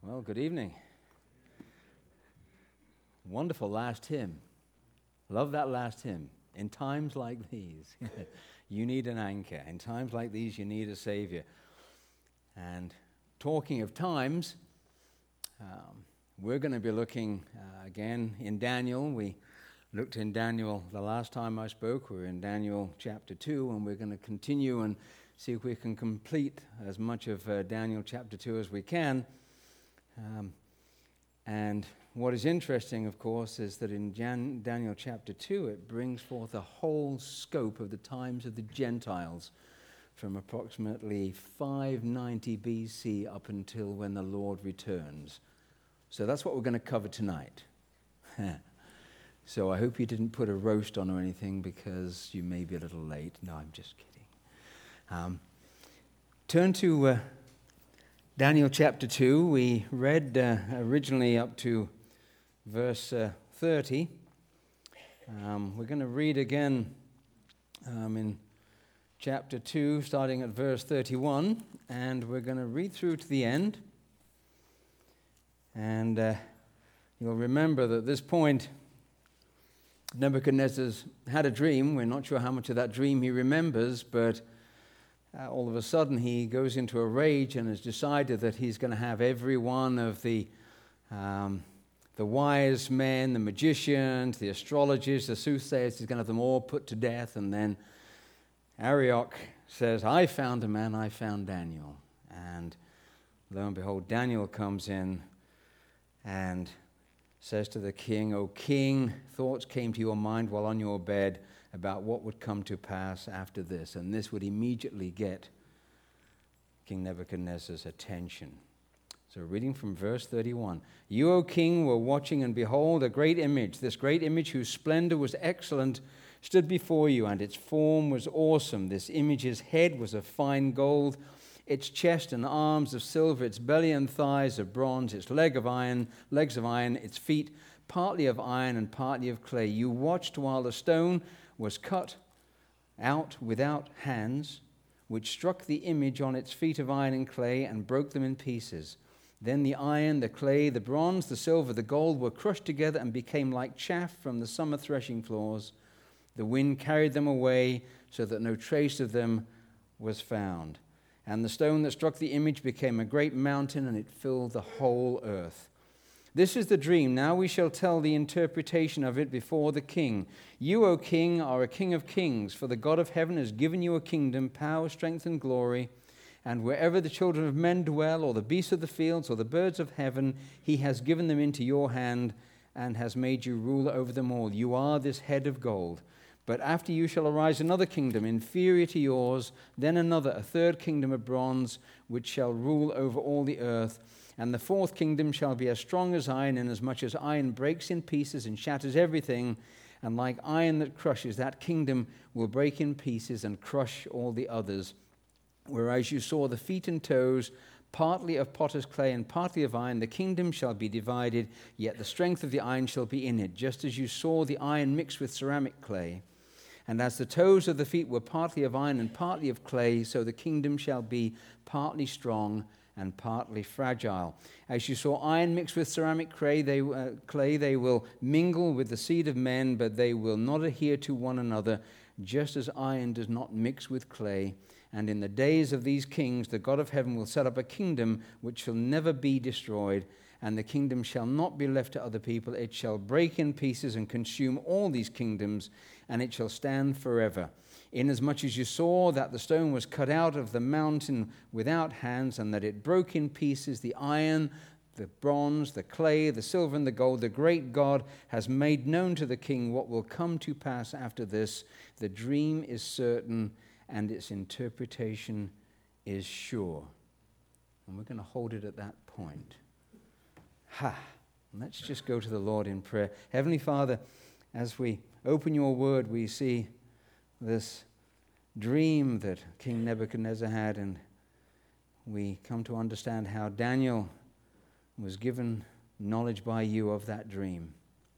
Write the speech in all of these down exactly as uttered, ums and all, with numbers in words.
Well, good evening. Wonderful last hymn. Love that last hymn. In times like these, you need an anchor. In times like these, you need a Savior. And talking of times, um, we're going to be looking uh, again in Daniel. We looked in Daniel the last time I spoke. We were in Daniel chapter two, and we're going to continue and see if we can complete as much of uh, Daniel chapter two as we can. Um, and what is interesting, of course, is that in Jan- Daniel chapter two, it brings forth a whole scope of the times of the Gentiles from approximately five ninety B C up until when the Lord returns. So that's what we're going to cover tonight. So I hope you didn't put a roast on or anything because you may be a little late. No, I'm just kidding. Um, turn to Uh, Daniel chapter two. We read uh, originally up to verse uh, thirty. Um, we're going to read again um, in chapter two, starting at verse thirty-one, and we're going to read through to the end. And uh, you'll remember that at this point, Nebuchadnezzar's had a dream. We're not sure how much of that dream he remembers, but Uh, all of a sudden he goes into a rage and has decided that he's going to have every one of the um, the wise men, the magicians, the astrologers, the soothsayers, he's going to have them all put to death. And then Arioch says, I found a man, I found Daniel. And lo and behold, Daniel comes in and says to the king, O king, thoughts came to your mind while on your bed about what would come to pass after this. And this would immediately get King Nebuchadnezzar's attention. So reading from verse thirty-one. You, O king, were watching, and behold, a great image. This great image, whose splendor was excellent, stood before you, and its form was awesome. This image's head was of fine gold, its chest and arms of silver, its belly and thighs of bronze, its leg of iron, legs of iron, its feet partly of iron and partly of clay. You watched while the stone was cut out without hands, which struck the image on its feet of iron and clay and broke them in pieces. Then the iron, the clay, the bronze, the silver, the gold were crushed together and became like chaff from the summer threshing floors. The wind carried them away so that no trace of them was found. And the stone that struck the image became a great mountain, and it filled the whole earth. This is the dream. Now we shall tell the interpretation of it before the king. You, O king, are a king of kings, for the God of heaven has given you a kingdom, power, strength, and glory. And wherever the children of men dwell, or the beasts of the fields, or the birds of heaven, he has given them into your hand and has made you ruler over them all. You are this head of gold. But after you shall arise another kingdom inferior to yours, then another, a third kingdom of bronze, which shall rule over all the earth. And the fourth kingdom shall be as strong as iron, inasmuch as iron breaks in pieces and shatters everything. And like iron that crushes, that kingdom will break in pieces and crush all the others. Whereas you saw the feet and toes, partly of potter's clay and partly of iron, the kingdom shall be divided, yet the strength of the iron shall be in it, just as you saw the iron mixed with ceramic clay. And as the toes of the feet were partly of iron and partly of clay, so the kingdom shall be partly strong and partly fragile. As you saw iron mixed with ceramic clay they, uh, clay, they will mingle with the seed of men, but they will not adhere to one another, just as iron does not mix with clay. And in the days of these kings, the God of heaven will set up a kingdom which shall never be destroyed, and the kingdom shall not be left to other people. It shall break in pieces and consume all these kingdoms, and it shall stand forever. Inasmuch as you saw that the stone was cut out of the mountain without hands, and that it broke in pieces the iron, the bronze, the clay, the silver, and the gold, the great God has made known to the king what will come to pass after this. The dream is certain, and its interpretation is sure. And we're going to hold it at that point. Ha! Let's just go to the Lord in prayer. Heavenly Father, as we open your word, we see this dream that King Nebuchadnezzar had, and we come to understand how Daniel was given knowledge by you of that dream.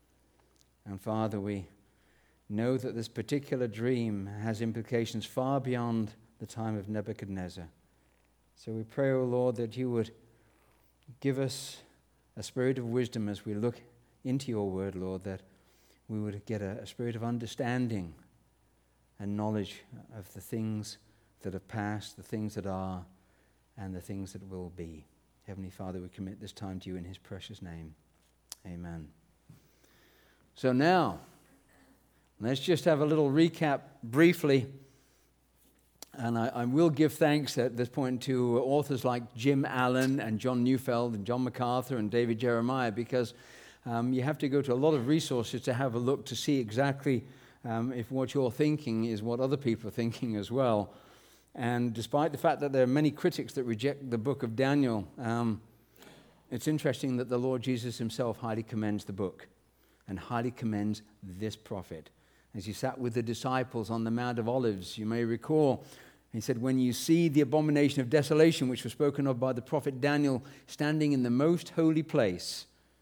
And Father, we know that this particular dream has implications far beyond the time of Nebuchadnezzar. So we pray, O Lord, that you would give us a spirit of wisdom as we look into your word, Lord, that we would get a, a spirit of understanding and knowledge of the things that have passed, the things that are, and the things that will be. Heavenly Father, we commit this time to you in his precious name. Amen. So now, let's just have a little recap briefly. And I, I will give thanks at this point to authors like Jim Allen and John Neufeld and John MacArthur and David Jeremiah, because um, you have to go to a lot of resources to have a look to see exactly um, if what you're thinking is what other people are thinking as well. And despite the fact that there are many critics that reject the book of Daniel, um, it's interesting that the Lord Jesus himself highly commends the book and highly commends this prophet. As he sat with the disciples on the Mount of Olives, you may recall, he said, when you see the abomination of desolation, which was spoken of by the prophet Daniel, standing in the most holy place,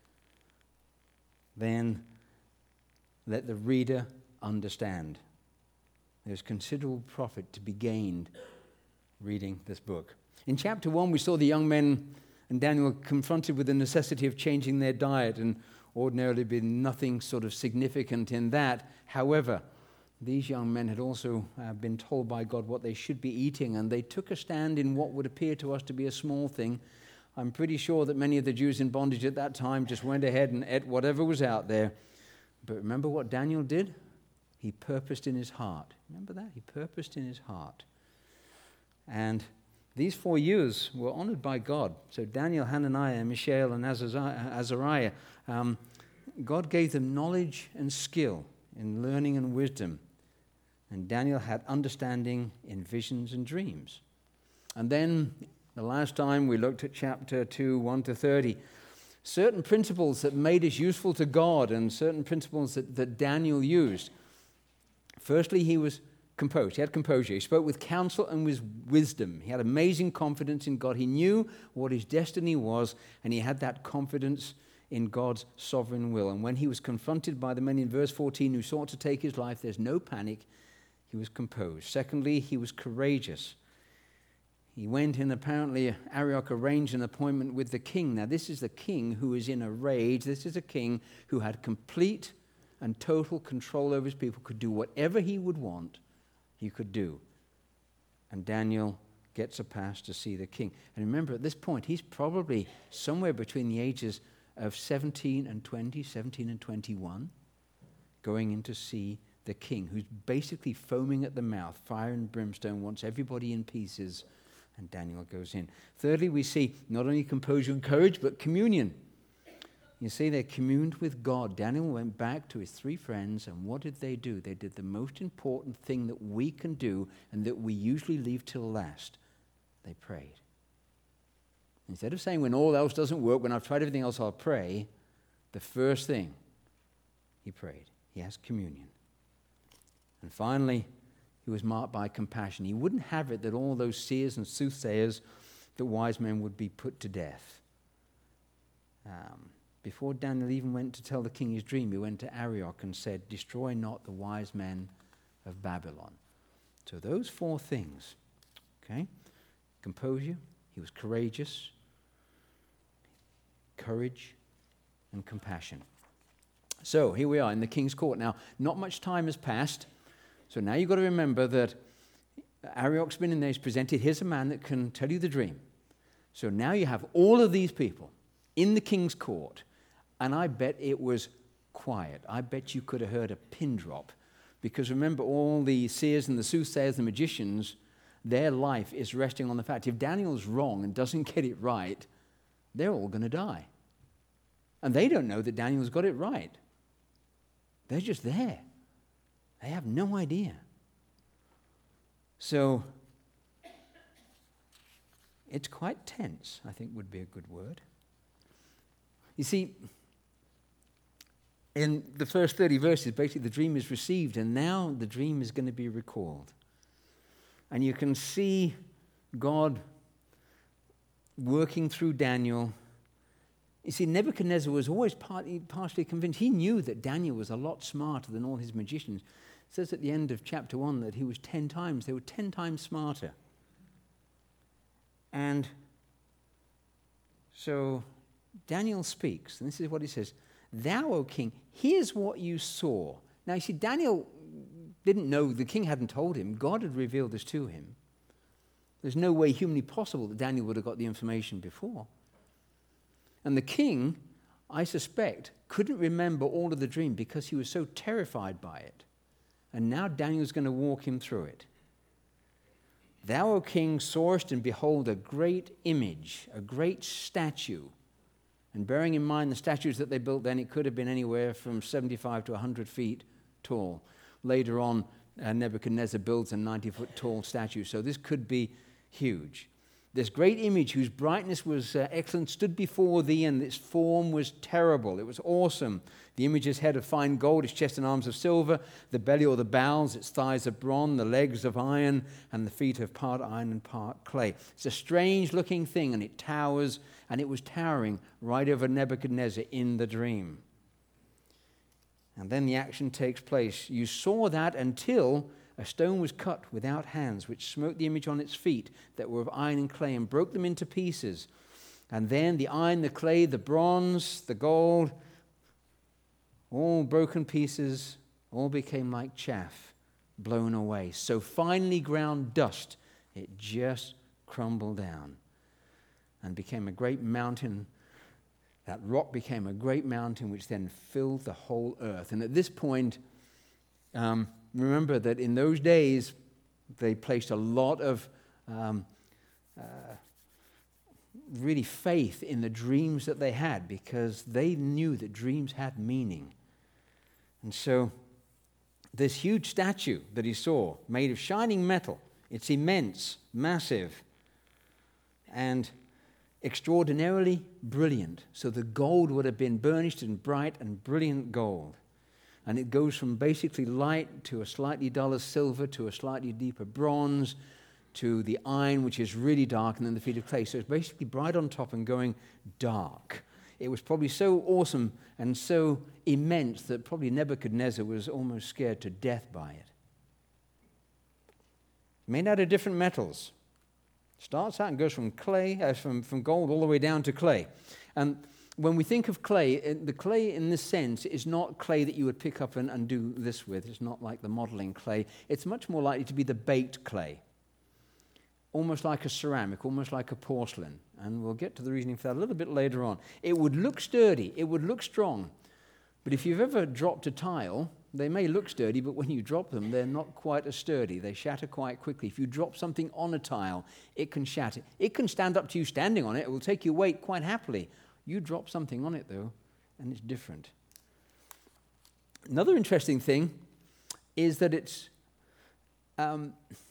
then let the reader understand. There's considerable profit to be gained reading this book. In chapter one, we saw the young men and Daniel confronted with the necessity of changing their diet, and ordinarily been nothing sort of significant in that. However, these young men had also uh, been told by God what they should be eating, and they took a stand in what would appear to us to be a small thing. I'm pretty sure that many of the Jews in bondage at that time just went ahead and ate whatever was out there. But remember what Daniel did? He purposed in his heart. Remember that? He purposed in his heart. And these four years were honored by God. So Daniel, Hananiah, Mishael, and Azariah, um, God gave them knowledge and skill in learning and wisdom. And Daniel had understanding in visions and dreams. And then the last time we looked at chapter two, one to thirty, certain principles that made us useful to God and certain principles that, that Daniel used. Firstly, he was composed. He had composure. He spoke with counsel and with wisdom. He had amazing confidence in God. He knew what his destiny was, and he had that confidence in God's sovereign will. And when he was confronted by the men in verse fourteen who sought to take his life, there's no panic. He was composed. Secondly, he was courageous. He went and apparently Arioch arranged an appointment with the king. Now, this is the king who is in a rage. This is a king who had complete and total control over his people, could do whatever he would want, he could do. And Daniel gets a pass to see the king. And remember, at this point, he's probably somewhere between the ages of seventeen and twenty, seventeen and twenty-one, going in to see the king, who's basically foaming at the mouth, fire and brimstone, wants everybody in pieces, and Daniel goes in. Thirdly, we see not only composure and courage, but communion. You see, they communed with God. Daniel went back to his three friends, and what did they do? They did the most important thing that we can do and that we usually leave till last. They prayed. Instead of saying, when all else doesn't work, when I've tried everything else, I'll pray, the first thing, he prayed. He has communion. And finally, he was marked by compassion. He wouldn't have it that all those seers and soothsayers, the wise men, would be put to death. Um, before Daniel even went to tell the king his dream, he went to Arioch and said, destroy not the wise men of Babylon. So those four things, okay? Composure, he was courageous, courage, and compassion. So here we are in the king's court. Now, not much time has passed. So now you've got to remember that Arioch's been in there, he's presented, here's a man that can tell you the dream. So now you have all of these people in the king's court, and I bet it was quiet. I bet you could have heard a pin drop. Because remember, all the seers and the soothsayers, the magicians, their life is resting on the fact if Daniel's wrong and doesn't get it right, they're all going to die. And they don't know that Daniel's got it right. They're just there. They have no idea. So, it's quite tense, I think would be a good word. You see, in the first thirty verses, basically the dream is received, and now the dream is going to be recalled. And you can see God working through Daniel. You see, Nebuchadnezzar was always partly, partially convinced. He knew that Daniel was a lot smarter than all his magicians. It says at the end of chapter one that he was ten times, they were ten times smarter. And So Daniel speaks, and this is what he says. Thou, O king, here's what you saw. Now, you see, Daniel didn't know, the king hadn't told him. God had revealed this to him. There's no way humanly possible that Daniel would have got the information before. And the king, I suspect, couldn't remember all of the dream because he was so terrified by it. And now Daniel's going to walk him through it. Thou, O king, sawest, and behold, a great image, a great statue. And bearing in mind the statues that they built then, it could have been anywhere from seventy-five to one hundred feet tall. Later on, uh, Nebuchadnezzar builds a ninety-foot tall statue. So this could be huge. This great image, whose brightness was uh, excellent, stood before thee, and its form was terrible. It was awesome. The image's head of fine gold, its chest and arms of silver, the belly or the bowels, its thighs of bronze, the legs of iron, and the feet of part iron and part clay. It's a strange-looking thing, and it towers, and it was towering right over Nebuchadnezzar in the dream. And then the action takes place. You saw that until a stone was cut without hands, which smote the image on its feet that were of iron and clay, and broke them into pieces. And then the iron, the clay, the bronze, the gold, all broken pieces, all became like chaff, blown away. So finely ground dust, it just crumbled down and became a great mountain. That rock became a great mountain, which then filled the whole earth. And at this point, um, remember that in those days, they placed a lot of um, uh, really faith in the dreams that they had, because they knew that dreams had meaning. And so this huge statue that he saw, made of shining metal, it's immense, massive, and extraordinarily brilliant. So the gold would have been burnished in bright and brilliant gold. And it goes from basically light to a slightly duller silver to a slightly deeper bronze to the iron, which is really dark, and then the feet of clay. So it's basically bright on top and going dark. It was probably so awesome and so immense that probably Nebuchadnezzar was almost scared to death by it. Made out of different metals. Starts out and goes from clay, uh, from, from gold all the way down to clay. And when we think of clay, the clay in this sense is not clay that you would pick up and, and do this with. It's not like the modeling clay. It's much more likely to be the baked clay. Almost like a ceramic, almost like a porcelain. And we'll get to the reasoning for that a little bit later on. It would look sturdy. It would look strong. But if you've ever dropped a tile, they may look sturdy, but when you drop them, they're not quite as sturdy. They shatter quite quickly. If you drop something on a tile, it can shatter. It can stand up to you standing on it. It will take your weight quite happily. You drop something on it, though, and it's different. Another interesting thing is that it's um,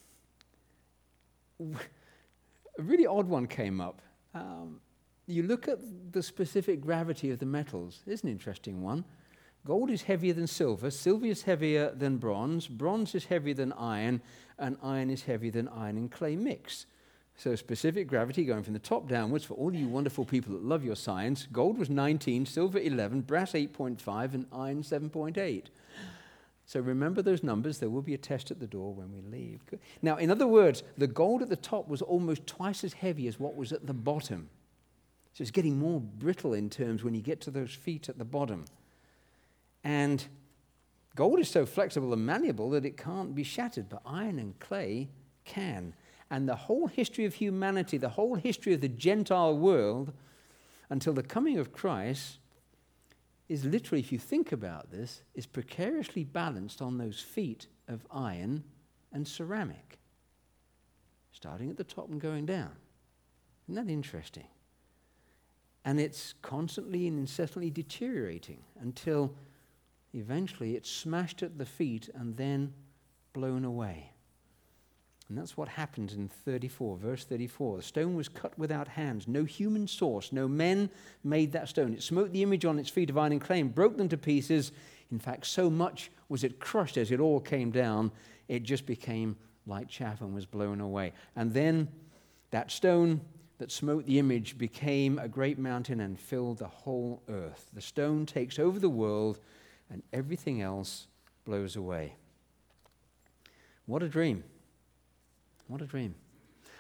a really odd one came up. Um, you look at the specific gravity of the metals. It's an interesting one. Gold is heavier than silver. Silver is heavier than bronze. Bronze is heavier than iron. And iron is heavier than iron and clay mix. So specific gravity going from the top downwards for all you wonderful people that love your science. Gold was nineteen, silver eleven, brass eight point five, and iron seven point eight. So remember those numbers. There will be a test at the door when we leave. Now, in other words, the gold at the top was almost twice as heavy as what was at the bottom. So it's getting more brittle in terms when you get to those feet at the bottom. And gold is so flexible and malleable that it can't be shattered, but iron and clay can. And the whole history of humanity, the whole history of the Gentile world, until the coming of Christ, is literally, if you think about this, is precariously balanced on those feet of iron and ceramic, starting at the top and going down. Isn't that interesting? And it's constantly and incessantly deteriorating until eventually it's smashed at the feet and then blown away. And that's what happens in thirty-four, verse thirty-four. The stone was cut without hands. No human source, no men made that stone. It smote the image on its feet of iron and clay and broke them to pieces. In fact, so much was it crushed as it all came down, it just became like chaff and was blown away. And then that stone that smote the image became a great mountain and filled the whole earth. The stone takes over the world and everything else blows away. What a dream. What a dream.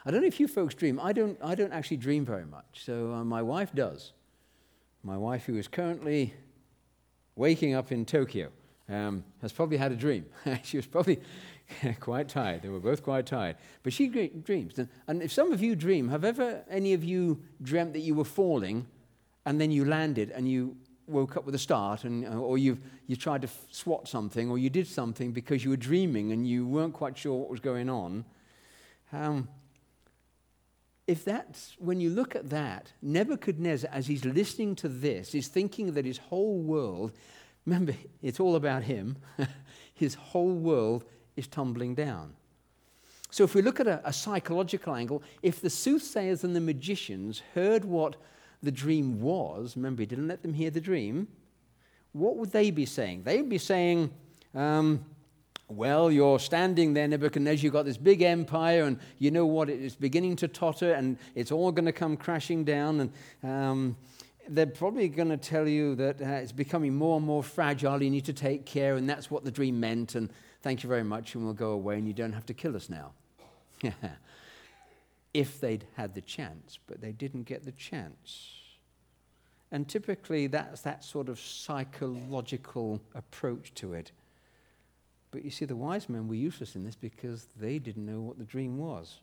I don't know if you folks dream. I don't, I don't actually dream very much. So uh, my wife does. My wife, who is currently waking up in Tokyo, um, has probably had a dream. She was probably quite tired. They were both quite tired. But she dreams. And if some of you dream, have ever any of you dreamt that you were falling and then you landed and you woke up with a start, and or you you tried to swat something, or you did something because you were dreaming and you weren't quite sure what was going on? Um, if that's, when you look at that, Nebuchadnezzar, as he's listening to this, is thinking that his whole world, remember, it's all about him, his whole world is tumbling down. So if we look at a, a psychological angle, if the soothsayers and the magicians heard what the dream was, remember, he didn't let them hear the dream, what would they be saying? They would be saying, um, well, you're standing there, Nebuchadnezzar, you've got this big empire, and you know what, it's beginning to totter, and it's all going to come crashing down, and um, they're probably going to tell you that uh, it's becoming more and more fragile, you need to take care, and that's what the dream meant, and thank you very much, and we'll go away, and you don't have to kill us now. If they'd had the chance, but they didn't get the chance. And typically that's that sort of psychological approach to it. But you see, the wise men were useless in this because they didn't know what the dream was.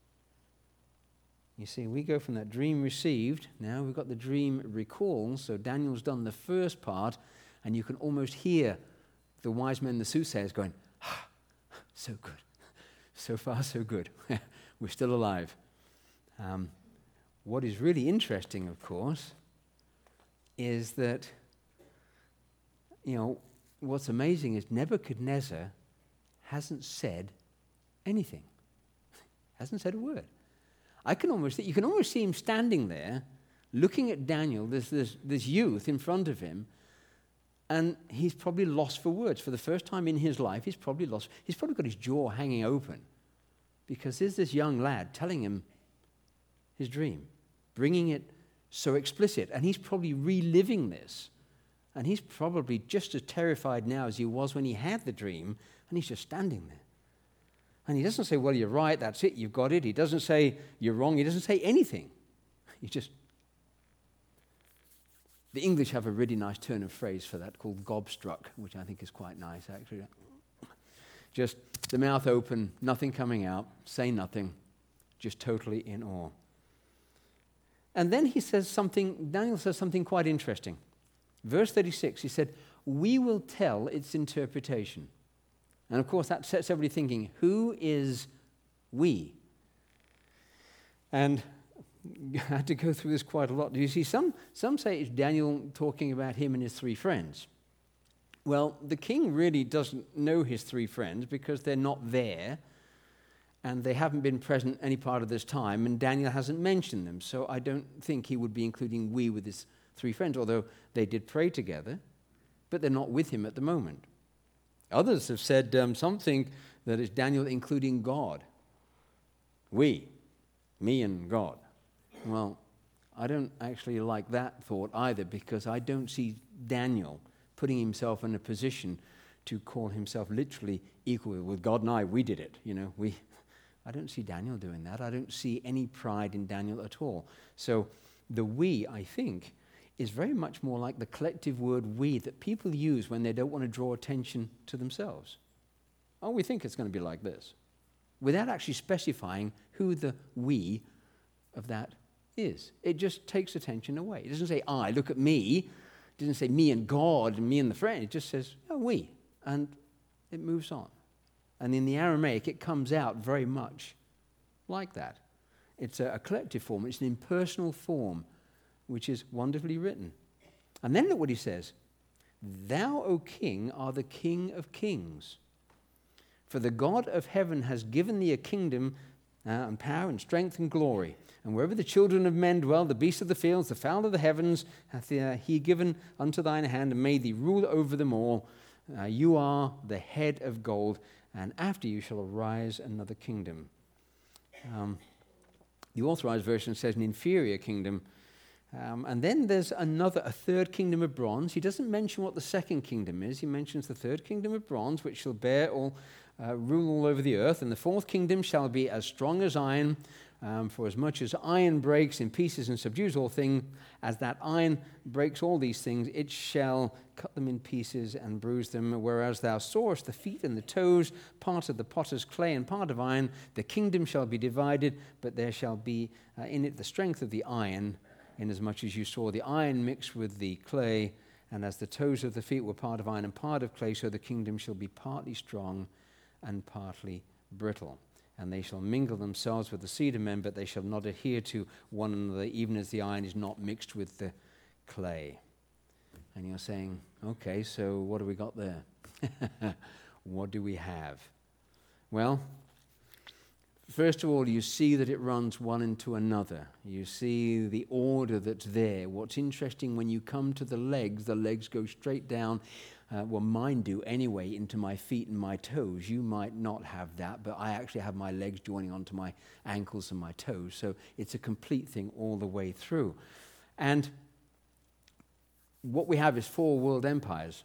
You see, we go from that dream received, now we've got the dream recalled, so Daniel's done the first part, and you can almost hear the wise men, the soothsayers, going, ah, so good. So far, so good. We're still alive. Um, what is really interesting, of course, is that, you know, what's amazing is Nebuchadnezzar hasn't said anything. Hasn't said a word. I can almost, you can almost see him standing there, looking at Daniel, there's this, this youth in front of him, and he's probably lost for words. For the first time in his life, he's probably lost. He's probably got his jaw hanging open because there's this young lad telling him his dream, bringing it so explicit. And he's probably reliving this. And he's probably just as terrified now as he was when he had the dream, and he's just standing there. And he doesn't say, well, you're right, that's it, you've got it. He doesn't say, you're wrong. He doesn't say anything. He just... The English have a really nice turn of phrase for that called gobstruck, which I think is quite nice, actually. Just the mouth open, nothing coming out, say nothing, just totally in awe. And then he says something, Daniel says something quite interesting. Verse thirty-six, he said, we will tell its interpretation. And of course, that sets everybody thinking, who is we? And I had to go through this quite a lot. You see, some, some say it's Daniel talking about him and his three friends. Well, the king really doesn't know his three friends because they're not there, and they haven't been present any part of this time, and Daniel hasn't mentioned them. So I don't think he would be including we with his three friends, although they did pray together, but they're not with him at the moment. Others have said um, something that is Daniel including God. We, me and God. Well, I don't actually like that thought either, because I don't see Daniel putting himself in a position to call himself literally equal with God and I. We did it, you know. We, I don't see Daniel doing that. I don't see any pride in Daniel at all. So the we, I think, is very much more like the collective word we that people use when they don't want to draw attention to themselves. Oh, we think it's going to be like this, without actually specifying who the we of that is. It just takes attention away. It doesn't say, I, look at me. It doesn't say me and God and me and the friend. It just says, oh, we. And it moves on. And in the Aramaic, it comes out very much like that. It's a, a collective form. It's an impersonal form, which is wonderfully written. And then look what he says. Thou, O king, art the king of kings. For the God of heaven has given thee a kingdom uh, and power and strength and glory. And wherever the children of men dwell, the beasts of the fields, the fowl of the heavens, hath uh, he given unto thine hand, and made thee rule over them all. Uh, you are the head of gold, and after you shall arise another kingdom. Um, the Authorized Version says an inferior kingdom. Um, and then there's another, a third kingdom of bronze. He doesn't mention what the second kingdom is. He mentions the third kingdom of bronze, which shall bear all, uh, rule all over the earth. And the fourth kingdom shall be as strong as iron, Um, for as much as iron breaks in pieces and subdues all things, as that iron breaks all these things, it shall cut them in pieces and bruise them. Whereas thou sawest the feet and the toes, part of the potter's clay and part of iron, the kingdom shall be divided, but there shall be uh, in it the strength of the iron, inasmuch as you saw the iron mixed with the clay, and as the toes of the feet were part of iron and part of clay, so the kingdom shall be partly strong and partly brittle. And they shall mingle themselves with the seed of men, but they shall not adhere to one another, even as the iron is not mixed with the clay. And you're saying, okay, so what do we got there? What do we have? Well, first of all, you see that it runs one into another. You see the order that's there. What's interesting, when you come to the legs, the legs go straight down. Uh, well, mine do anyway, into my feet and my toes. You might not have that, but I actually have my legs joining onto my ankles and my toes. So it's a complete thing all the way through. And what we have is four world empires.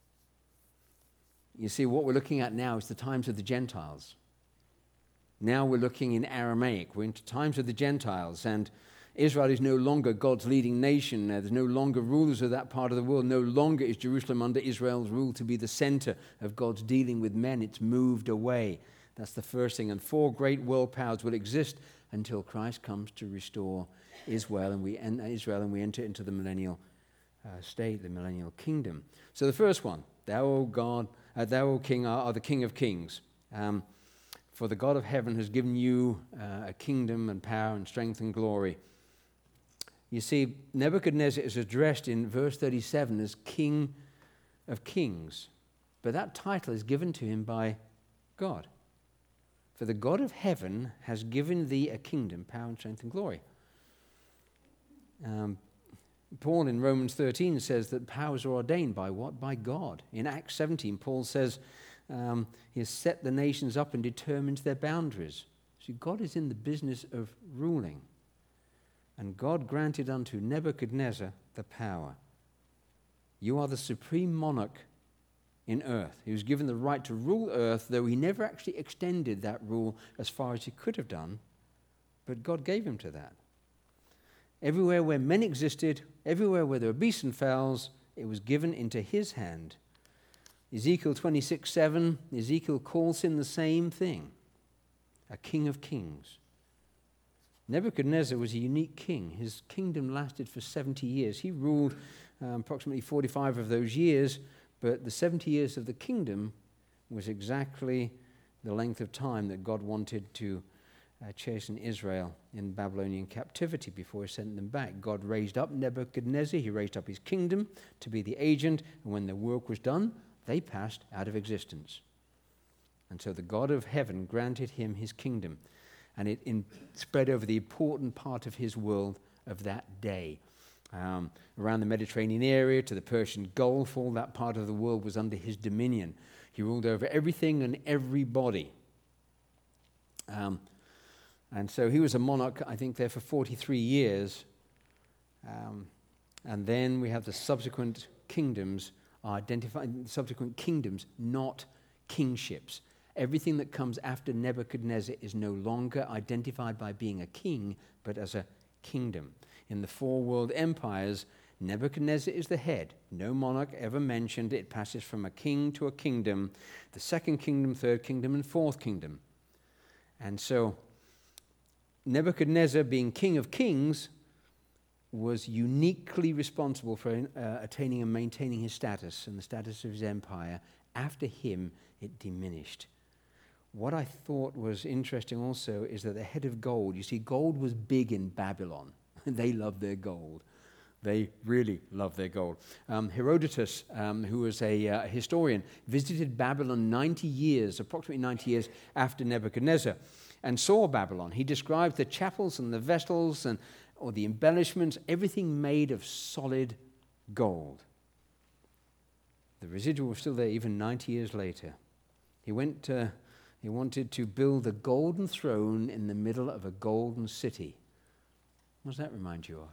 You see, what we're looking at now is the times of the Gentiles. Now we're looking in Aramaic. We're into times of the Gentiles, and Israel is no longer God's leading nation. Uh, there's no longer rulers of that part of the world. No longer is Jerusalem under Israel's rule to be the center of God's dealing with men. It's moved away. That's the first thing. And four great world powers will exist until Christ comes to restore Israel, and we en- Israel, and we enter into the millennial uh, state, the millennial kingdom. So the first one, thou, O God, uh, thou, O King, art, art the King of kings. Um, for the God of heaven has given you uh, a kingdom and power and strength and glory. You see, Nebuchadnezzar is addressed in verse thirty-seven as King of Kings, but that title is given to him by God. For the God of heaven has given thee a kingdom, power and strength and glory. Um, Paul in Romans thirteen says that powers are ordained by what? By God. In Acts seventeen, Paul says um, he has set the nations up and determines their boundaries. So God is in the business of ruling. And God granted unto Nebuchadnezzar the power. You are the supreme monarch in earth. He was given the right to rule earth, though he never actually extended that rule as far as he could have done. But God gave him to that. Everywhere where men existed, everywhere where there were beasts and fowls, it was given into his hand. Ezekiel twenty-six seven, Ezekiel calls him the same thing, a king of kings. Nebuchadnezzar was a unique king. His kingdom lasted for seventy years. He ruled um, approximately forty-five of those years, but the seventy years of the kingdom was exactly the length of time that God wanted to uh, chasten Israel in Babylonian captivity before he sent them back. God raised up Nebuchadnezzar. He raised up his kingdom to be the agent, and when their work was done, they passed out of existence. And so the God of heaven granted him his kingdom, and it in, spread over the important part of his world of that day. Um, around the Mediterranean area to the Persian Gulf, all that part of the world was under his dominion. He ruled over everything and everybody. Um, and so he was a monarch, I think, there for forty-three years. Um, and then we have the subsequent kingdoms, identified subsequent kingdoms, not kingships. Everything that comes after Nebuchadnezzar is no longer identified by being a king, but as a kingdom. In the four world empires, Nebuchadnezzar is the head. No monarch ever mentioned. It passes from a king to a kingdom, the second kingdom, third kingdom, and fourth kingdom. And so Nebuchadnezzar, being king of kings, was uniquely responsible for uh, attaining and maintaining his status and the status of his empire. After him, it diminished. What I thought was interesting also is that the head of gold, you see, gold was big in Babylon. They loved their gold. They really loved their gold. Um, Herodotus, um, who was a uh, historian, visited Babylon ninety years, approximately ninety years after Nebuchadnezzar, and saw Babylon. He described the chapels and the vessels and or the embellishments, everything made of solid gold. The residual was still there even ninety years later. He went to, he wanted to build a golden throne in the middle of a golden city. What does that remind you of?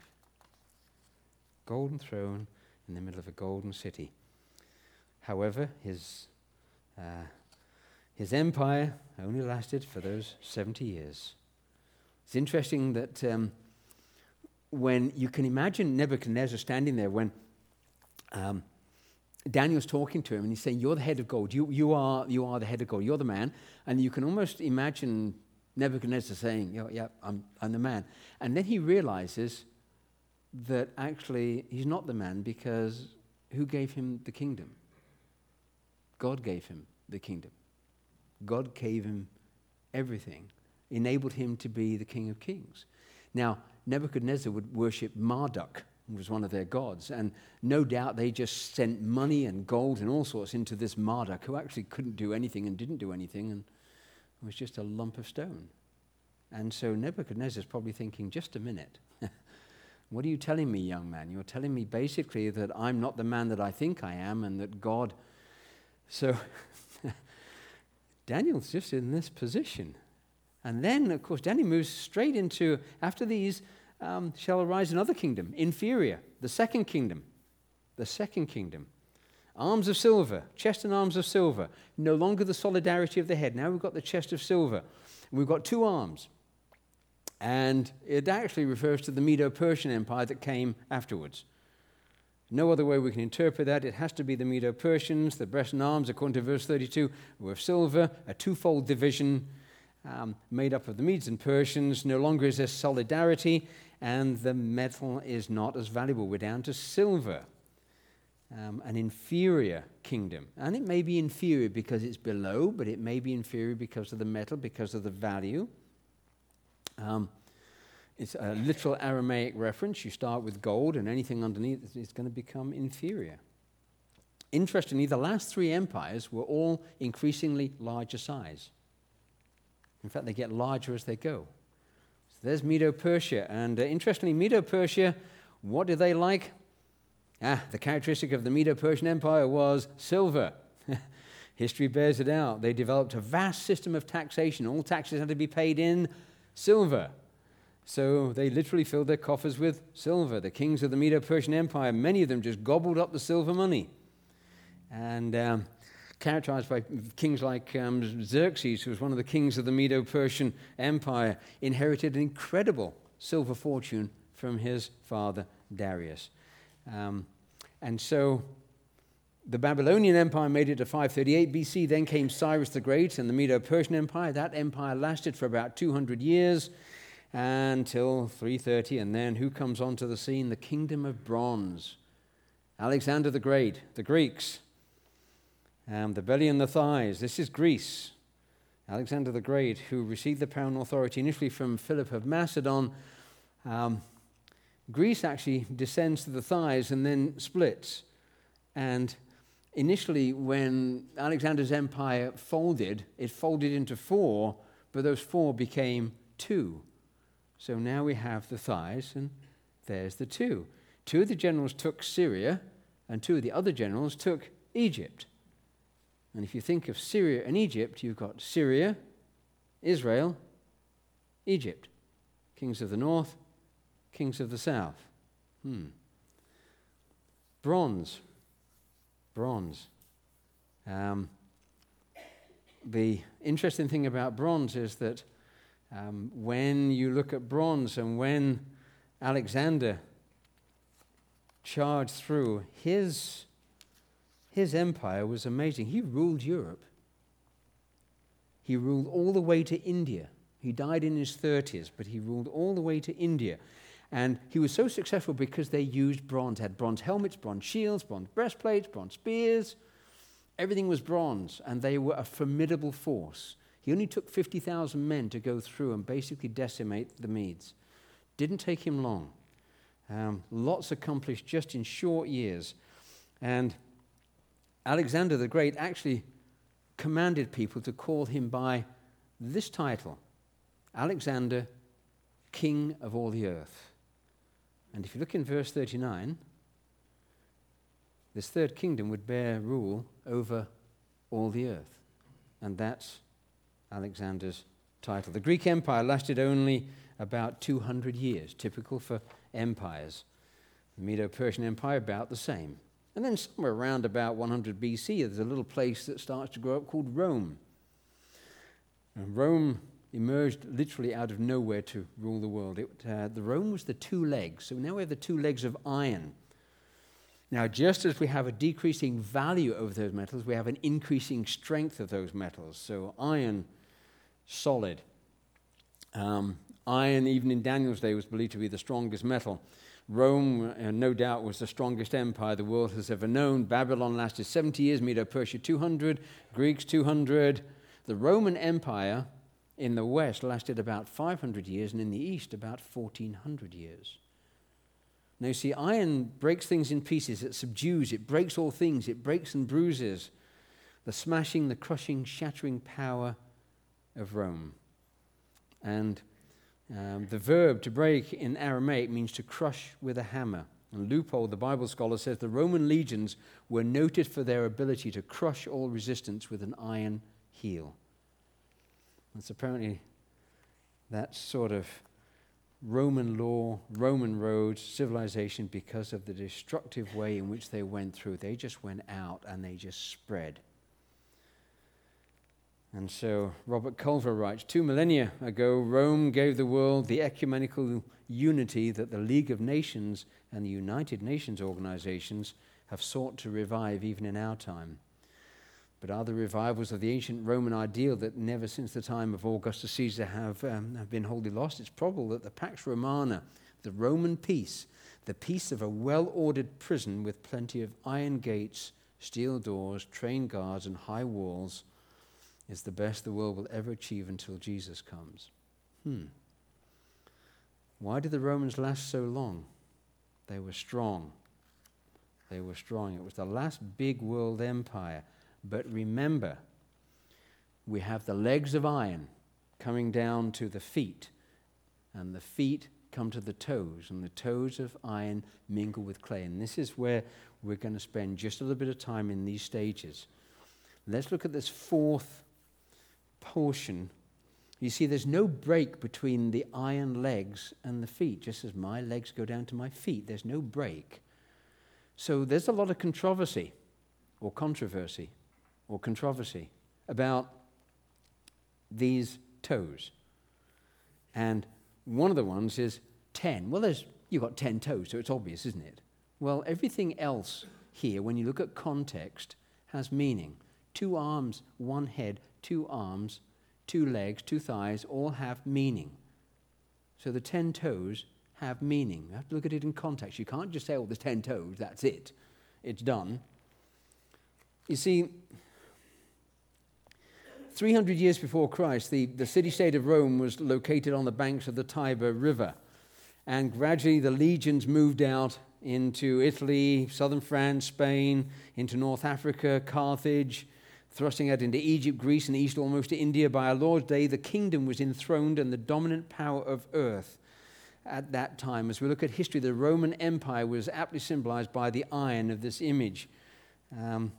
Golden throne in the middle of a golden city. However, his uh, his empire only lasted for those seventy years. It's interesting that um, when you can imagine Nebuchadnezzar standing there when um, Daniel's talking to him and he's saying, you're the head of gold. You, you, are, you are the head of gold. You're the man. And you can almost imagine Nebuchadnezzar saying, yeah, yeah I'm, I'm the man. And then he realizes that actually he's not the man, because who gave him the kingdom? God gave him the kingdom. God gave him everything, enabled him to be the King of Kings. Now, Nebuchadnezzar would worship Marduk, who was one of their gods, and no doubt they just sent money and gold and all sorts into this Marduk, who actually couldn't do anything and didn't do anything and was just a lump of stone. And so Nebuchadnezzar's probably thinking, just a minute. What are you telling me, young man? You're telling me basically that I'm not the man that I think I am, and that God... So Daniel's just in this position. And then, of course, Daniel moves straight into, after these um, shall arise another kingdom, inferior, the second kingdom. The second kingdom. Arms of silver, chest and arms of silver. No longer the solidarity of the head. Now we've got the chest of silver. We've got two arms. And it actually refers to the Medo-Persian Empire that came afterwards. No other way we can interpret that. It has to be the Medo-Persians. The breast and arms, according to verse thirty-two, were of silver, a twofold division um, made up of the Medes and Persians. No longer is there solidarity, and the metal is not as valuable. We're down to silver, um, an inferior kingdom. And it may be inferior because it's below, but it may be inferior because of the metal, because of the value. Um, it's a literal Aramaic reference. You start with gold, and anything underneath is going to become inferior. Interestingly, the last three empires were all increasingly larger size. In fact, they get larger as they go. So there's Medo-Persia. And uh, interestingly, Medo-Persia, what did they like? Ah, the characteristic of the Medo-Persian Empire was silver. History bears it out. They developed a vast system of taxation. All taxes had to be paid in silver. So they literally filled their coffers with silver. The kings of the Medo-Persian Empire, many of them just gobbled up the silver money. And um, characterized by kings like um, Xerxes, who was one of the kings of the Medo-Persian Empire, inherited an incredible silver fortune from his father Darius. Um, and so the Babylonian Empire made it to five thirty-eight B C. Then came Cyrus the Great and the Medo-Persian Empire. That empire lasted for about two hundred years until three thirty. And then who comes onto the scene? The Kingdom of Bronze. Alexander the Great, the Greeks. Um, the belly and the thighs. This is Greece. Alexander the Great, who received the power and authority initially from Philip of Macedon. Um, Greece actually descends to the thighs and then splits. And initially, when Alexander's empire folded, it folded into four, but those four became two. So now we have the thighs, and there's the two. Two of the generals took Syria, and two of the other generals took Egypt. And if you think of Syria and Egypt, you've got Syria, Israel, Egypt. Kings of the north, kings of the south. Hmm. Bronze. Bronze. Um, the interesting thing about bronze is that um, when you look at bronze and when Alexander charged through, his, his empire was amazing. He ruled Europe. He ruled all the way to India. He died in his thirties, but he ruled all the way to India. And he was so successful because they used bronze, had bronze helmets, bronze shields, bronze breastplates, bronze spears. Everything was bronze, and they were a formidable force. He only took fifty thousand men to go through and basically decimate the Medes. Didn't take him long. Um, lots accomplished just in short years. And Alexander the Great actually commanded people to call him by this title, Alexander, King of all the earth. And if you look in verse thirty-nine, this third kingdom would bear rule over all the earth. And that's Alexander's title. The Greek Empire lasted only about two hundred years, typical for empires. The Medo-Persian Empire, about the same. And then somewhere around about one hundred B C, there's a little place that starts to grow up called Rome. And Rome emerged literally out of nowhere to rule the world. It, uh, the Rome was the two legs. So now we have the two legs of iron. Now, just as we have a decreasing value of those metals, we have an increasing strength of those metals. So iron, solid. Um, iron, even in Daniel's day, was believed to be the strongest metal. Rome, uh, no doubt, was the strongest empire the world has ever known. Babylon lasted seventy years, Medo-Persia two hundred, Greeks two hundred. The Roman Empire in the west lasted about five hundred years, and in the east about fourteen hundred years. Now you see, iron breaks things in pieces, it subdues, it breaks all things, it breaks and bruises. The smashing, the crushing, shattering power of Rome. And um, the verb to break in Aramaic means to crush with a hammer. And Leupold, the Bible scholar, says the Roman legions were noted for their ability to crush all resistance with an iron heel. That's apparently that sort of Roman law, Roman roads, civilization, because of the destructive way in which they went through. They just went out and they just spread. And so Robert Culver writes, two millennia ago, Rome gave the world the ecumenical unity that the League of Nations and the United Nations organizations have sought to revive even in our time. But are the revivals of the ancient Roman ideal that never since the time of Augustus Caesar have, um, have been wholly lost? It's probable that the Pax Romana, the Roman peace, the peace of a well-ordered prison with plenty of iron gates, steel doors, trained guards, and high walls, is the best the world will ever achieve until Jesus comes. Hmm. Why did the Romans last so long? They were strong. They were strong. It was the last big world empire. But remember, we have the legs of iron coming down to the feet, and the feet come to the toes, and the toes of iron mingle with clay. And this is where we're going to spend just a little bit of time in these stages. Let's look at this fourth portion. You see, there's no break between the iron legs and the feet, just as my legs go down to my feet. There's no break. So there's a lot of controversy or controversy or controversy about these toes. And one of the ones is ten. Well, there's you've got ten toes, so it's obvious, isn't it? Well, everything else here, when you look at context, has meaning. Two arms, one head, two arms, two legs, two thighs, all have meaning. So the ten toes have meaning. You have to look at it in context. You can't just say, oh, there's ten toes, that's it. It's done. You see, three hundred years before Christ, the, the city-state of Rome was located on the banks of the Tiber River. And gradually the legions moved out into Italy, southern France, Spain, into North Africa, Carthage, thrusting out into Egypt, Greece, and east almost to India. By our Lord's day, the kingdom was enthroned and the dominant power of earth at that time. As we look at history, the Roman Empire was aptly symbolized by the iron of this image. Um,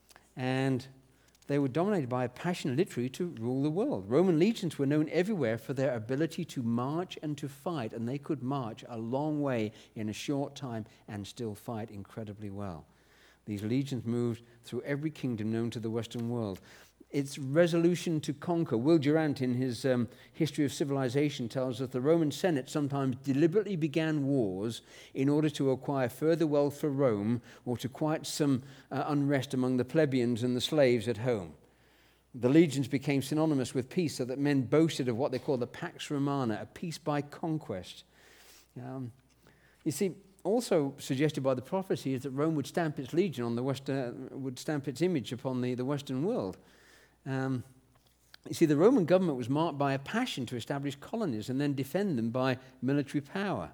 and they were dominated by a passion literally to rule the world. Roman legions were known everywhere for their ability to march and to fight, and they could march a long way in a short time and still fight incredibly well. These legions moved through every kingdom known to the Western world. Its resolution to conquer. Will Durant, in his um, History of Civilization, tells us the Roman Senate sometimes deliberately began wars in order to acquire further wealth for Rome or to quiet some uh, unrest among the plebeians and the slaves at home. The legions became synonymous with peace, so that men boasted of what they call the Pax Romana, a peace by conquest. Um, you see, also suggested by the prophecy is that Rome would stamp its legion on the western, would stamp its image upon the, the Western world. Um, you see, the Roman government was marked by a passion to establish colonies and then defend them by military power.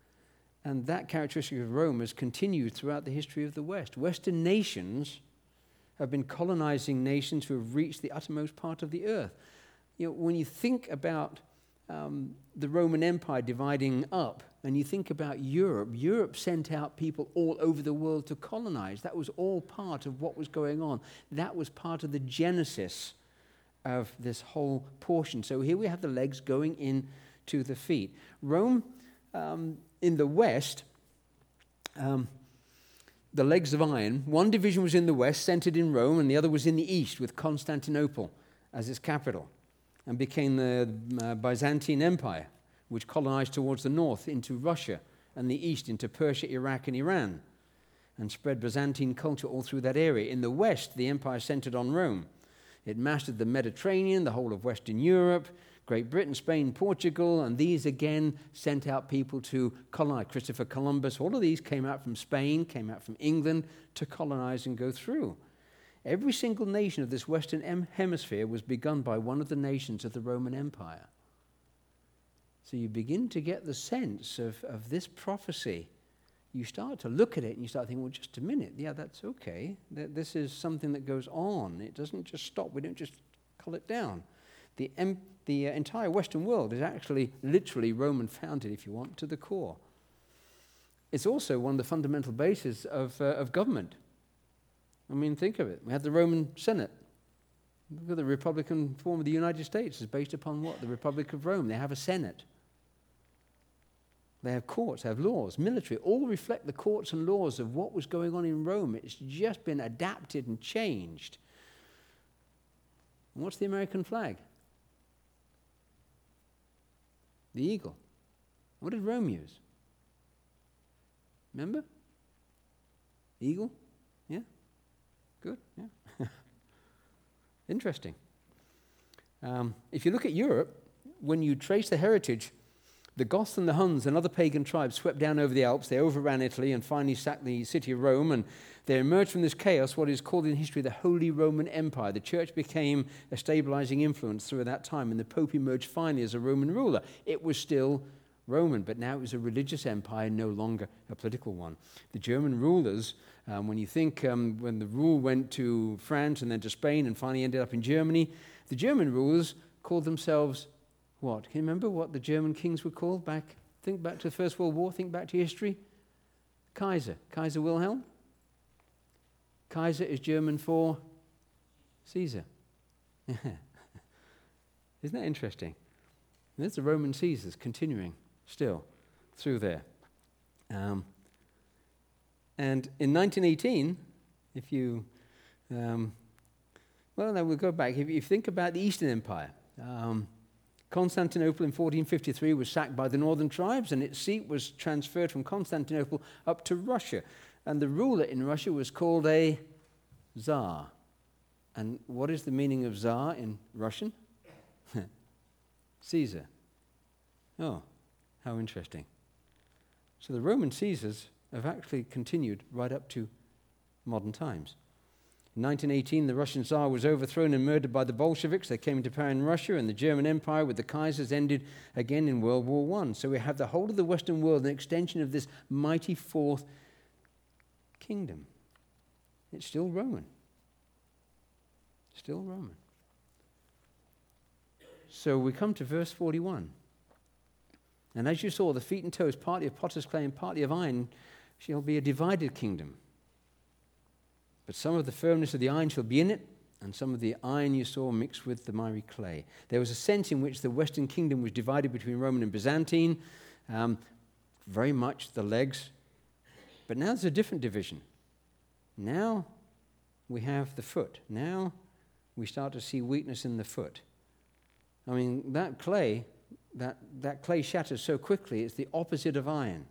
And that characteristic of Rome has continued throughout the history of the West. Western nations have been colonizing nations who have reached the uttermost part of the earth. You know, when you think about um, the Roman Empire dividing up, and you think about Europe, Europe sent out people all over the world to colonize. That was all part of what was going on. That was part of the genesis of this whole portion. So here we have the legs going into the feet. Rome, um, in the west, um, the legs of iron, one division was in the west, centered in Rome, and the other was in the east with Constantinople as its capital. and became the uh, Byzantine Empire, which colonized towards the north into Russia and the east into Persia, Iraq, and Iran, and spread Byzantine culture all through that area. In the west, the empire centered on Rome. It mastered the Mediterranean, the whole of Western Europe, Great Britain, Spain, Portugal, and these again sent out people to colonize. Christopher Columbus, all of these came out from Spain, came out from England to colonize and go through. Every single nation of this Western hemisphere was begun by one of the nations of the Roman Empire. So you begin to get the sense of, of this prophecy. You start to look at it and you start thinking, well, just a minute, yeah, that's okay. This is something that goes on. It doesn't just stop. We don't just cull it down. The, em- the uh, entire Western world is actually literally Roman founded, if you want, to the core. It's also one of the fundamental bases of, uh, of government. I mean, think of it. We have the Roman Senate. Look at the Republican form of the United States. It's based upon what? The Republic of Rome. They have a Senate. They have courts, they have laws, military, all reflect the courts and laws of what was going on in Rome. It's just been adapted and changed. And what's the American flag? The eagle. What did Rome use? Remember? Eagle? Yeah? Good, yeah. Interesting. Um, if you look at Europe, when you trace the heritage, the Goths and the Huns and other pagan tribes swept down over the Alps. They overran Italy and finally sacked the city of Rome. And they emerged from this chaos, what is called in history the Holy Roman Empire. The church became a stabilizing influence through that time. And the Pope emerged finally as a Roman ruler. It was still Roman, but now it was a religious empire, no longer a political one. The German rulers, um, when you think um, when the rule went to France and then to Spain and finally ended up in Germany, the German rulers called themselves what? Can you remember what the German kings were called back? Think back to the First World War, think back to history. Kaiser, Kaiser Wilhelm. Kaiser is German for Caesar. Isn't that interesting? And there's the Roman Caesars continuing still through there. Um, and in nineteen eighteen, if you, um, well, no, we'll go back. If you think about the Eastern Empire, um, Constantinople in fourteen fifty-three was sacked by the northern tribes, and its seat was transferred from Constantinople up to Russia. And the ruler in Russia was called a Tsar. And what is the meaning of Tsar in Russian? Caesar. Oh, how interesting. So the Roman Caesars have actually continued right up to modern times. In nineteen eighteen, the Russian Tsar was overthrown and murdered by the Bolsheviks. They came into power in Russia, and the German Empire with the Kaisers ended again in World War One. So we have the whole of the Western world, an extension of this mighty fourth kingdom. It's still Roman. Still Roman. So we come to verse forty-one. And as you saw, the feet and toes, partly of potter's clay and partly of iron, shall be a divided kingdom. But some of the firmness of the iron shall be in it, and some of the iron you saw mixed with the miry clay. There was a sense in which the Western kingdom was divided between Roman and Byzantine, um, very much the legs. But now there's a different division. Now we have the foot. Now we start to see weakness in the foot. I mean, that clay, that, that clay shatters so quickly, it's the opposite of iron.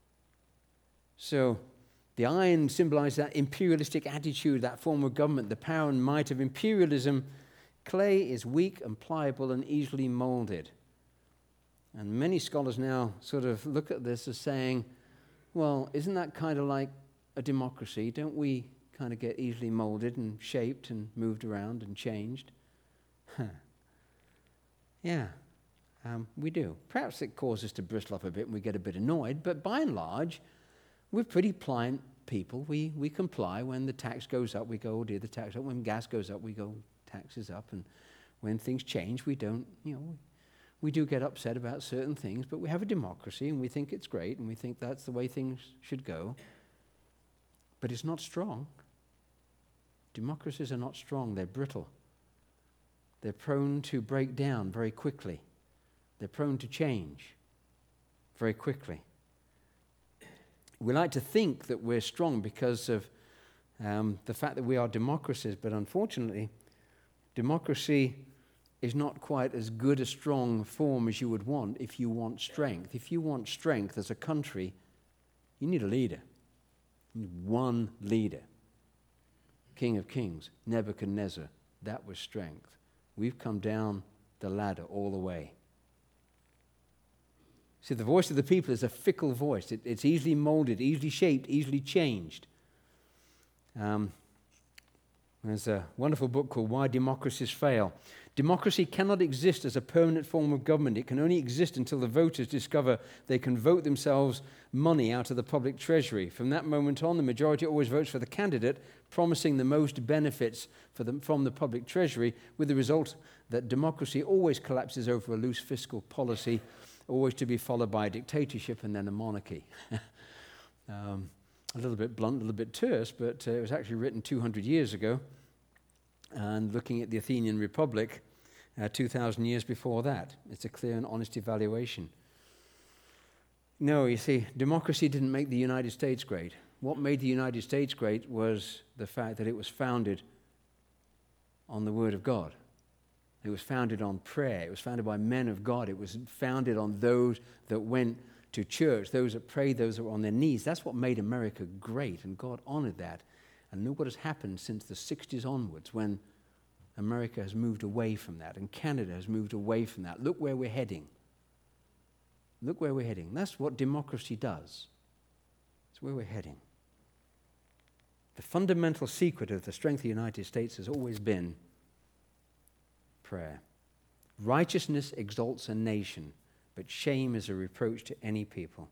So the iron symbolized that imperialistic attitude, that form of government, the power and might of imperialism. Clay is weak and pliable and easily molded. And many scholars now sort of look at this as saying, well, isn't that kind of like a democracy? Don't we kind of get easily molded and shaped and moved around and changed? Huh. Yeah, um, we do. Perhaps it causes us to bristle up a bit and we get a bit annoyed, but by and large, we're pretty pliant people. We we comply. When the tax goes up, we go, oh dear, the tax up. When gas goes up, we go, taxes up. And when things change, we don't, you know, we, we do get upset about certain things, but we have a democracy and we think it's great and we think that's the way things should go. But it's not strong. Democracies are not strong. They're brittle. They're prone to break down very quickly. They're prone to change very quickly. We like to think that we're strong because of um, the fact that we are democracies, but unfortunately, democracy is not quite as good a strong form as you would want if you want strength. If you want strength as a country, you need a leader. You need one leader. King of Kings, Nebuchadnezzar, that was strength. We've come down the ladder all the way. See, the voice of the people is a fickle voice. It, it's easily molded, easily shaped, easily changed. Um, there's a wonderful book called Why Democracies Fail. Democracy cannot exist as a permanent form of government. It can only exist until the voters discover they can vote themselves money out of the public treasury. From that moment on, the majority always votes for the candidate promising the most benefits for them from the public treasury, with the result that democracy always collapses over a loose fiscal policy, always to be followed by a dictatorship and then a monarchy. um, a little bit blunt, a little bit terse, but uh, it was actually written two hundred years ago. And looking at the Athenian Republic, uh, two thousand years before that, it's a clear and honest evaluation. No, you see, democracy didn't make the United States great. What made the United States great was the fact that it was founded on the Word of God. It was founded on prayer. It was founded by men of God. It was founded on those that went to church, those that prayed, those that were on their knees. That's what made America great, and God honored that. And look what has happened since the sixties onwards, when America has moved away from that, and Canada has moved away from that. Look where we're heading. Look where we're heading. That's what democracy does. It's where we're heading. The fundamental secret of the strength of the United States has always been prayer. Righteousness exalts a nation, but shame is a reproach to any people.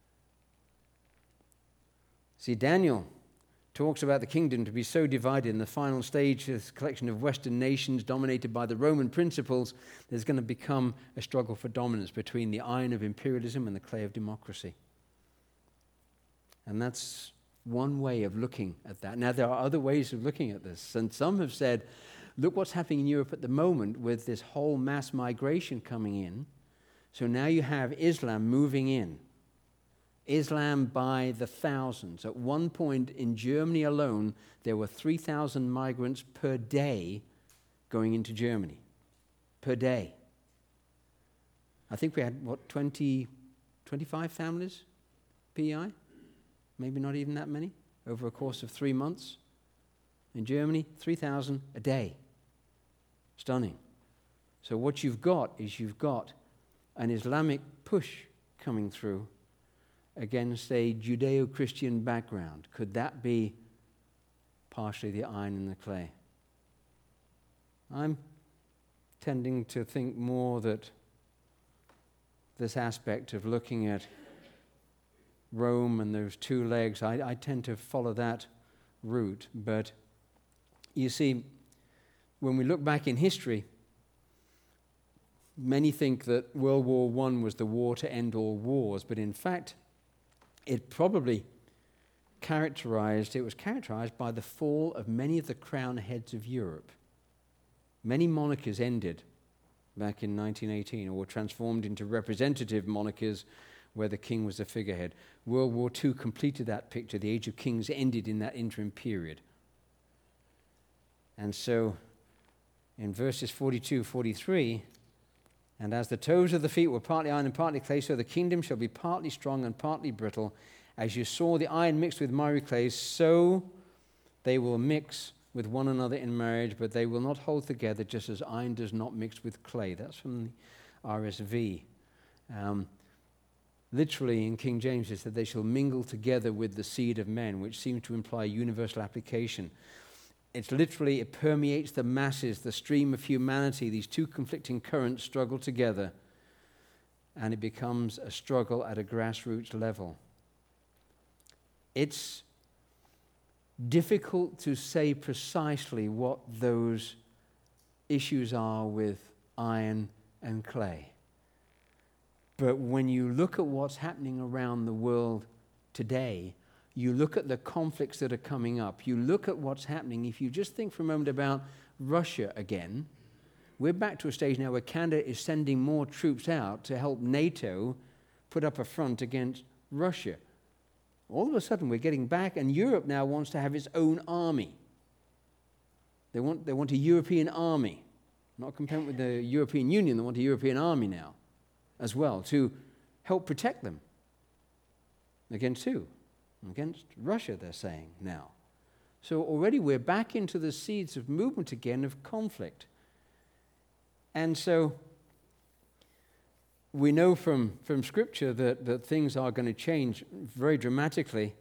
See, Daniel talks about the kingdom to be so divided in the final stage, this collection of Western nations dominated by the Roman principles. There's going to become a struggle for dominance between the iron of imperialism and the clay of democracy. And that's one way of looking at that. Now, there are other ways of looking at this, and some have said, look what's happening in Europe at the moment with this whole mass migration coming in. So now you have Islam moving in. Islam by the thousands. At one point in Germany alone, there were three thousand migrants per day going into Germany. Per day. I think we had, what, twenty, twenty-five families, P I? Maybe not even that many, over a course of three months. In Germany, three thousand a day. Stunning. So what you've got is you've got an Islamic push coming through against a Judeo-Christian background. Could that be partially the iron in the clay? I'm tending to think more that this aspect of looking at Rome and those two legs, I, I tend to follow that route. But you see, when we look back in history, many think that World War One was the war to end all wars, but in fact, it probably characterized, it was characterized by the fall of many of the crown heads of Europe. Many monarchies ended back in nineteen eighteen, or were transformed into representative monarchies where the king was the figurehead. World War Two completed that picture. The Age of Kings ended in that interim period. And so, in verses forty-two, forty-three, and as the toes of the feet were partly iron and partly clay, so the kingdom shall be partly strong and partly brittle. As you saw the iron mixed with miry clay, so they will mix with one another in marriage, but they will not hold together, just as iron does not mix with clay. That's from the R S V. Um, literally, in King James, it said they shall mingle together with the seed of men, which seems to imply universal application. It's literally, it permeates the masses, the stream of humanity. These two conflicting currents struggle together, and it becomes a struggle at a grassroots level. It's difficult to say precisely what those issues are with iron and clay. But when you look at what's happening around the world today, you look at the conflicts that are coming up. You look at what's happening. If you just think for a moment about Russia again, we're back to a stage now where Canada is sending more troops out to help NATO put up a front against Russia. All of a sudden, we're getting back, and Europe now wants to have its own army. They want, they want a European army. Not content with the European Union, they want a European army now as well to help protect them. Against who? Against Russia, they're saying now. So already we're back into the seeds of movement again, of conflict. And so we know from, from Scripture that, that things are going to change very dramatically.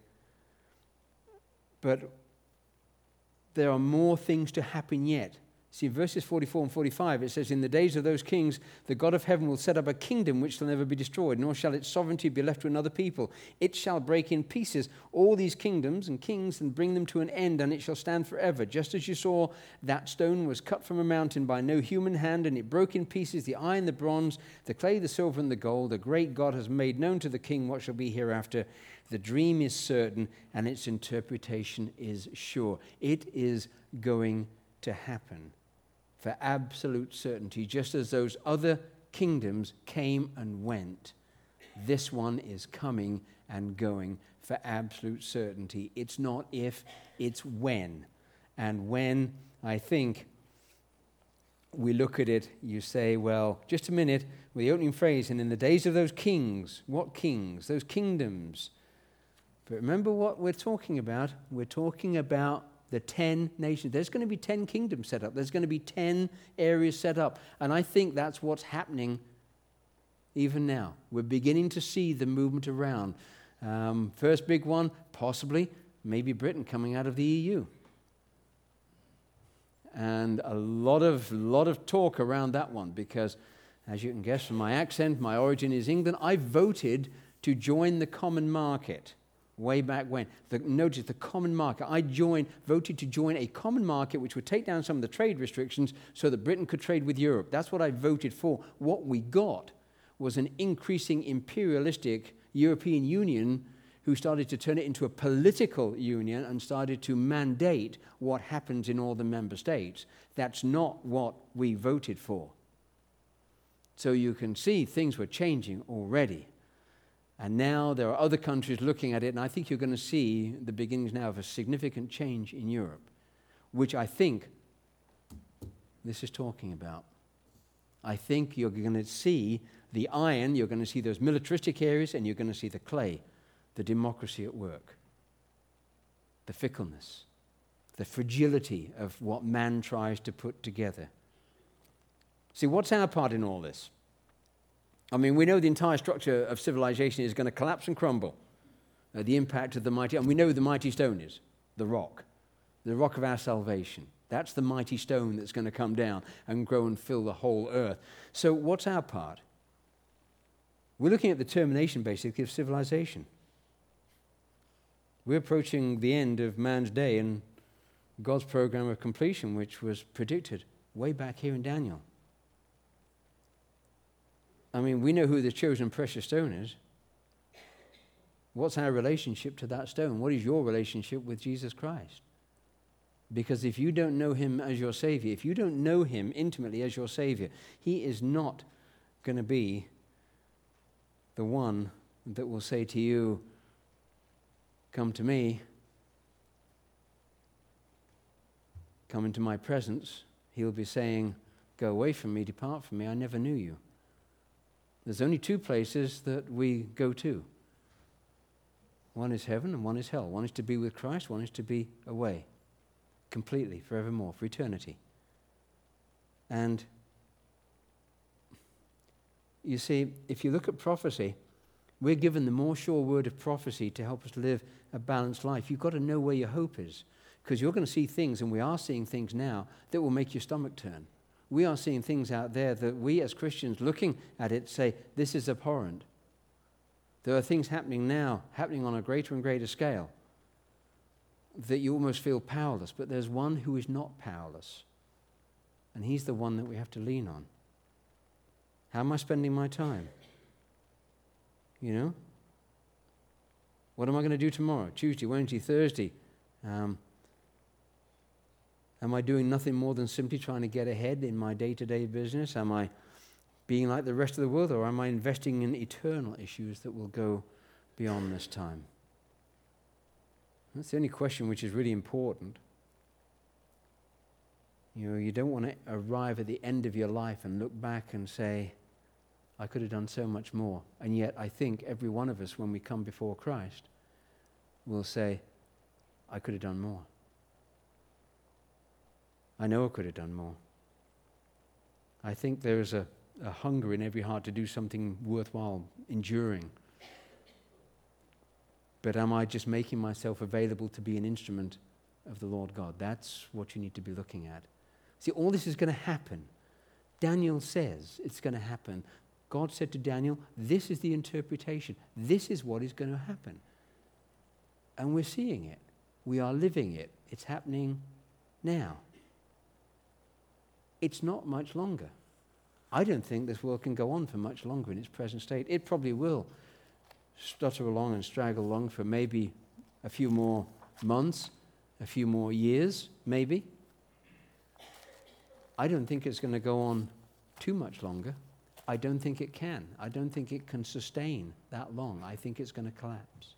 But there are more things to happen yet. See, in verses forty-four and forty-five, it says, "In the days of those kings, the God of heaven will set up a kingdom which shall never be destroyed, nor shall its sovereignty be left to another people. It shall break in pieces all these kingdoms and kings and bring them to an end, and it shall stand forever. Just as you saw, that stone was cut from a mountain by no human hand, and it broke in pieces the iron, the bronze, the clay, the silver, and the gold. The great God has made known to the king what shall be hereafter. The dream is certain, and its interpretation is sure." It is going to happen. For absolute certainty, just as those other kingdoms came and went, this one is coming and going for absolute certainty. It's not if, it's when. And when, I think, we look at it, you say, well, just a minute, with the opening phrase, "and in the days of those kings," what kings? Those kingdoms. But remember what we're talking about. We're talking about the ten nations. There's going to be ten kingdoms set up. There's going to be ten areas set up. And I think that's what's happening even now. We're beginning to see the movement around. Um, first big one, possibly, maybe Britain coming out of the E U. And a lot of, lot of talk around that one because, as you can guess from my accent, my origin is England. I voted to join the common market. Way back when. The, notice the common market. I joined, voted to join a common market which would take down some of the trade restrictions so that Britain could trade with Europe. That's what I voted for. What we got was an increasing imperialistic European Union who started to turn it into a political union and started to mandate what happens in all the member states. That's not what we voted for. So you can see things were changing already. And now there are other countries looking at it, and I think you're going to see the beginnings now of a significant change in Europe, which I think this is talking about. I think you're going to see the iron, you're going to see those militaristic areas, and you're going to see the clay, the democracy at work, the fickleness, the fragility of what man tries to put together. See, what's our part in all this? I mean, we know the entire structure of civilization is going to collapse and crumble. Uh, the impact of the mighty, and we know the mighty stone is the rock, the rock of our salvation. That's the mighty stone that's going to come down and grow and fill the whole earth. So what's our part? We're looking at the termination, basically, of civilization. We're approaching the end of man's day and God's program of completion, which was predicted way back here in Daniel. I mean, we know who the chosen precious stone is. What's our relationship to that stone? What is your relationship with Jesus Christ? Because if you don't know him as your Savior, if you don't know him intimately as your Savior, he is not going to be the one that will say to you, "Come to me, come into my presence." He'll be saying, "Go away from me, depart from me, I never knew you." There's only two places that we go to. One is heaven and one is hell. One is to be with Christ, one is to be away completely, forevermore, for eternity. And you see, if you look at prophecy, we're given the more sure word of prophecy to help us live a balanced life. You've got to know where your hope is, because you're going to see things, and we are seeing things now, that will make your stomach turn. We are seeing things out there that we as Christians looking at it say, this is abhorrent. There are things happening now, happening on a greater and greater scale, that you almost feel powerless. But there's one who is not powerless. And he's the one that we have to lean on. How am I spending my time? You know? What am I going to do tomorrow? Tuesday, Wednesday, Thursday? Um, Am I doing nothing more than simply trying to get ahead in my day-to-day business? Am I being like the rest of the world, or am I investing in eternal issues that will go beyond this time? That's the only question which is really important. You know, you don't want to arrive at the end of your life and look back and say, I could have done so much more. And yet I think every one of us, when we come before Christ, will say, I could have done more. I know I could have done more. I think there is a, a hunger in every heart to do something worthwhile, enduring. But am I just making myself available to be an instrument of the Lord God? That's what you need to be looking at. See, all this is going to happen. Daniel says it's going to happen. God said to Daniel, this is the interpretation. This is what is going to happen. And we're seeing it. We are living it. It's happening now. It's not much longer. I don't think this world can go on for much longer in its present state. It probably will stutter along and straggle along for maybe a few more months, a few more years, maybe. I don't think it's going to go on too much longer. I don't think it can. I don't think it can sustain that long. I think it's going to collapse.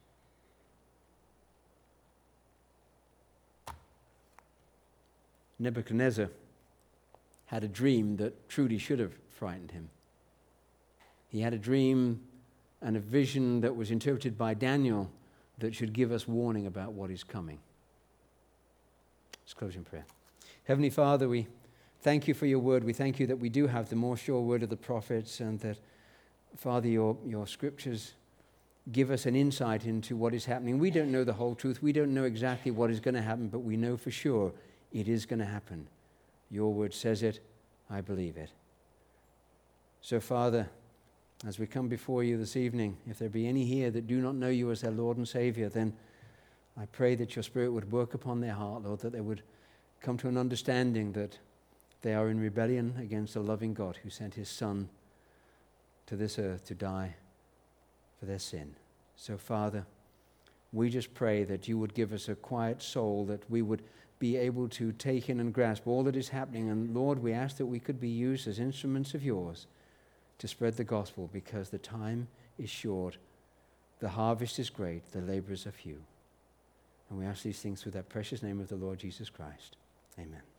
Nebuchadnezzar had a dream that truly should have frightened him. He had a dream and a vision that was interpreted by Daniel that should give us warning about what is coming. Let's close in prayer. Heavenly Father, we thank you for your word. We thank you that we do have the more sure word of the prophets, and that, Father, your, your scriptures give us an insight into what is happening. We don't know the whole truth. We don't know exactly what is going to happen, but we know for sure it is going to happen. Your word says it. I believe it. So, Father, as we come before you this evening, if there be any here that do not know you as their Lord and Savior, then I pray that your Spirit would work upon their heart, Lord, that they would come to an understanding that they are in rebellion against a loving God who sent his Son to this earth to die for their sin. So, Father, we just pray that you would give us a quiet soul, that we would be able to take in and grasp all that is happening. And Lord, we ask that we could be used as instruments of yours to spread the gospel, because the time is short, the harvest is great, the laborers are few. And we ask these things through that precious name of the Lord Jesus Christ. Amen.